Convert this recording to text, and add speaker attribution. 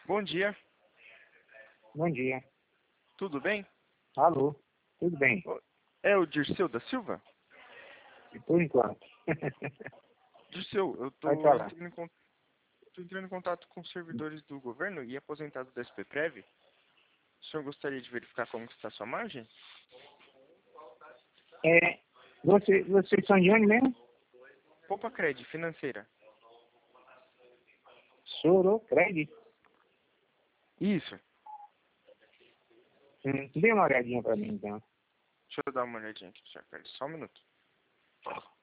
Speaker 1: Bom dia,
Speaker 2: Bom dia.
Speaker 1: tudo bem?
Speaker 2: Alô, tudo bem?
Speaker 1: É o Dirceu da Silva?
Speaker 2: Por enquanto.
Speaker 1: Dirceu, eu
Speaker 2: Pode
Speaker 1: tô
Speaker 2: falar.
Speaker 1: entrando em contato com os servidores do governo e aposentados da SPPrev. O senhor gostaria de verificar como que está a sua margem?
Speaker 2: Vocês são de onde mesmo?
Speaker 1: Poupa Cred, financeira.
Speaker 2: Sorocred?
Speaker 1: Isso.
Speaker 2: Dê uma olhadinha pra mim, então.
Speaker 1: Deixa eu dar uma olhadinha aqui, senhor. Pera só um minuto.